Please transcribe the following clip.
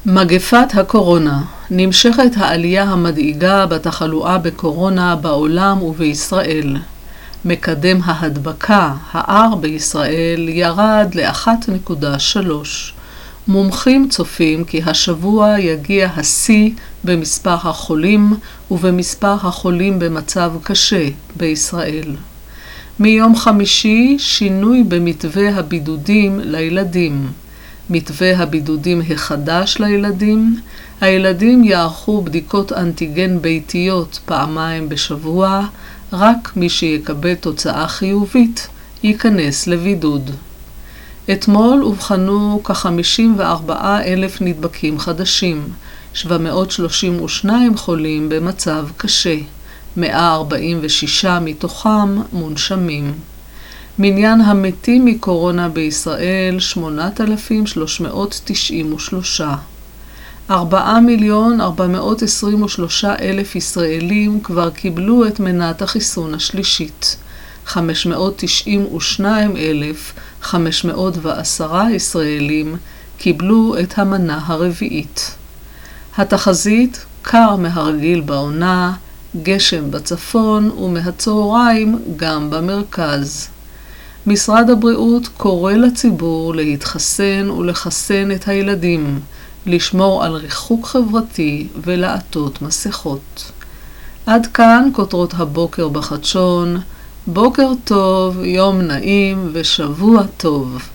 מגפת הקורונה. נמשכת העלייה המדאיגה בתחלואה בקורונה בעולם ובישראל. מקדם ההדבקה, ה-R בישראל, ירד ל-1.3. מומחים צופים כי השבוע יגיע השיא במספר החולים ובמספר החולים במצב קשה בישראל. מיום חמישי שינוי במתווה הבידודים לילדים. מתווה הבידודים החדש לילדים, הילדים יערכו בדיקות אנטיגן ביתיות פעמיים בשבוע, רק מי שיקבל תוצאה חיובית ייכנס לבידוד. אתמול אובחנו כ-54,000 נדבקים חדשים, 732 חולים במצב קשה, 146 מתוכם מונשמים. מניין המתים מקורונה בישראל 8,393. 4,423,000 ישראלים כבר קיבלו את מנת החיסון השלישית. 592,510 ישראלים קיבלו את המנה הרביעית. התחזית קר מהרגיל בעונה, גשם בצפון ומהצהריים גם במרכז. משרד הבריאות קורא לציבור להתחסן ולחסן את הילדים, לשמור על ריחוק חברתי ולעטות מסכות. עד כאן כותרות הבוקר בחדשון. בוקר טוב, יום נעים ושבוע טוב.